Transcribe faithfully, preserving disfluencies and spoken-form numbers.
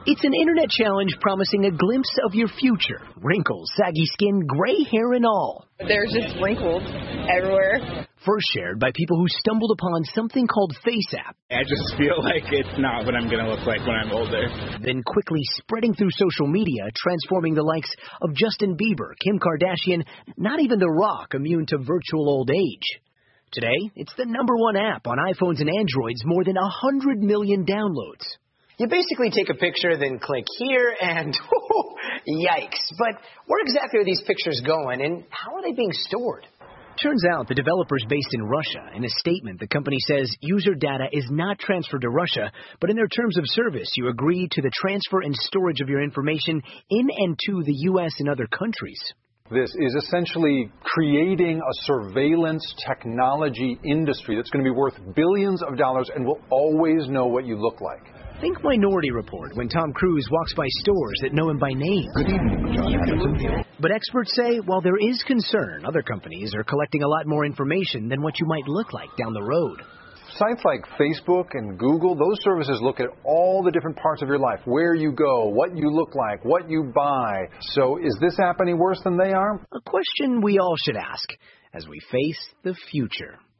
It's an internet challenge promising a glimpse of your future. Wrinkles, saggy skin, gray hair and all. There's just wrinkles everywhere. First shared by people who stumbled upon something called FaceApp. I just feel like it's not what I'm going to look like when I'm older. Then quickly spreading through social media, transforming the likes of Justin Bieber, Kim Kardashian, not even The Rock immune to virtual old age. Today, it's the number one app on iPhones and Androids, more than one hundred million downloads. You basically take a picture, then click here, and yikes. But where exactly are these pictures going, and how are they being stored? Turns out the developer's based in Russia. In a statement, the company says user data is not transferred to Russia, but in their terms of service, you agree to the transfer and storage of your information in and to the U S and other countries. This is essentially creating a surveillance technology industry that's going to be worth billions of dollars and will always know what you look like. Think Minority Report when Tom Cruise walks by stores that know him by name. Good evening, John Anderson. But experts say while there is concern, other companies are collecting a lot more information than what you might look like down the road. Sites like Facebook and Google, those services look at all the different parts of your life, where you go, what you look like, what you buy. So is this app any worse than they are? A question we all should ask as we face the future.